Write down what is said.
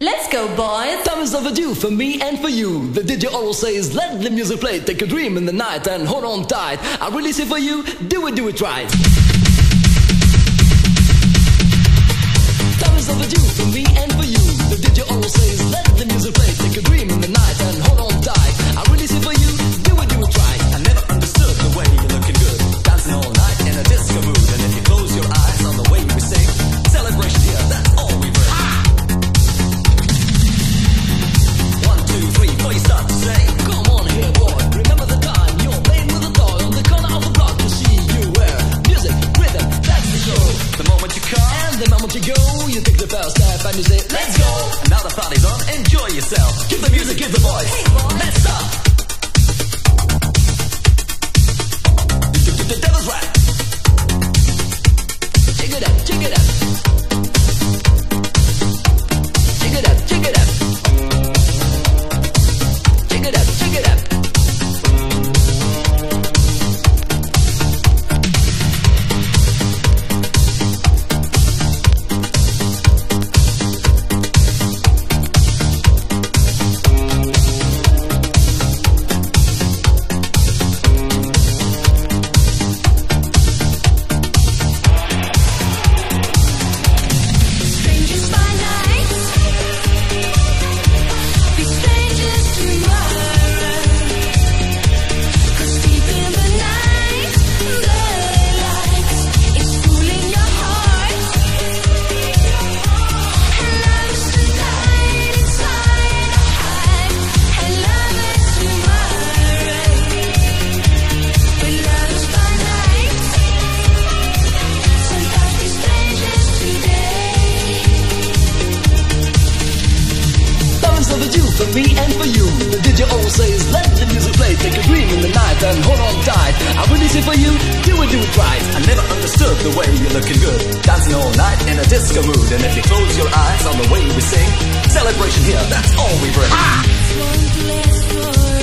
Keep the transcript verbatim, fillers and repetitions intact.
Let's go, boys! Time is overdue for me and for you. The D J always says, let the music play. Take a dream in the night and hold on tight. I release it for you, do it, do it right. Time is overdue for me and for you. The D J always says, let the music play. Take a dream in the night and hold on tight. I release it for you, do it, do it right. I never understood the way you're looking good, dancing all night in a disco mood. And if you close your eyes on the way we sing, celebration here, that's all we bring. Ah! Before you start to say, come on here boy, remember the time you're playing with a toy on the corner of the block to see you wear music, rhythm, that's the show. The moment you come and the moment you go, you take the first step and you say, let's go. And now the party's on, enjoy yourself. Give the music, give the voice. Hey boy, let's start. The devil's right. Check it up, check it up. Check it up, check it up. Check it up, check it up. For me and for you, the D J always says, let the music play. Take a dream in the night and hold on tight. I release it for you, do it, do it right. I never understood the way you're looking good, dancing all night in a disco mood. And if you close your eyes on the way we sing, celebration here, that's all we bring. Ah!